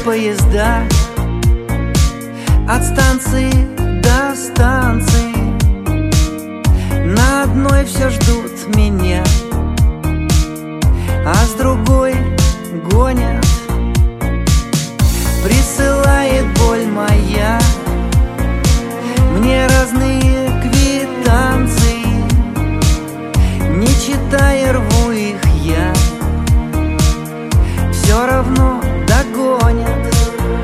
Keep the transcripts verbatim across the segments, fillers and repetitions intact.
поезда от станции до станции. На одной все ждут меня, а с другой гонят. Присылает боль моя мне разные квитанции. Не читая, рву их я, все равно догонят.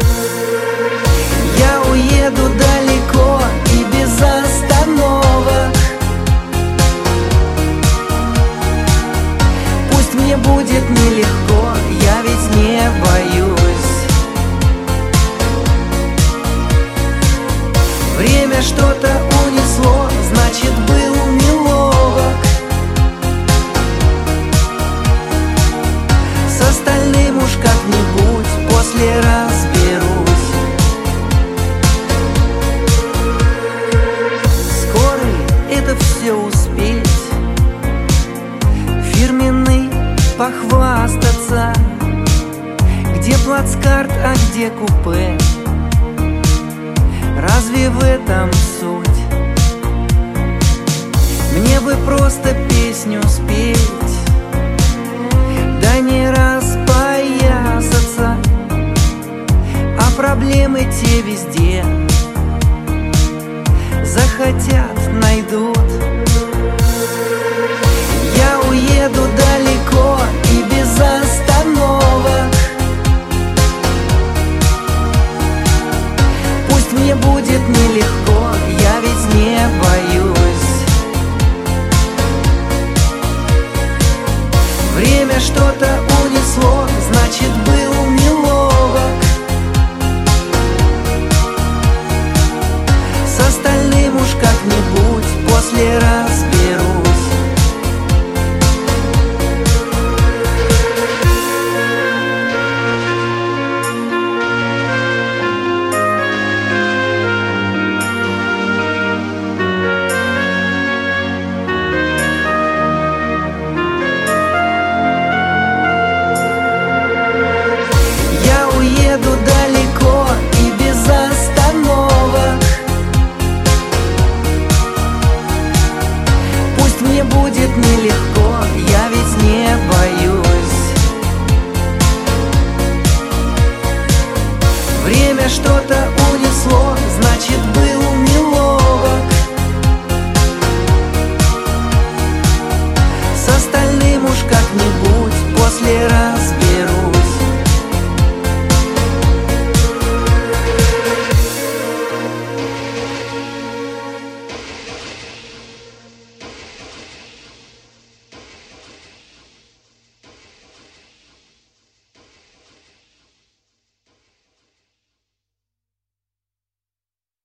Я уеду далеко и без остановок. Пусть мне будет нелегко, я ведь не боюсь. Время что-то унесло, значит, был неловок. С остальным уж как-нибудь после разберусь. Скоро это все успеть, фирменный похвастаться. Где плацкарт, а где купе? Разве в этом суть? Мне бы просто песню спеть, да не распоясаться. А проблемы те везде, захотят, найдут. Я уеду далеко и без остановок. Пусть мне будет нелегко, я ведь не боюсь. Время что-то унесло,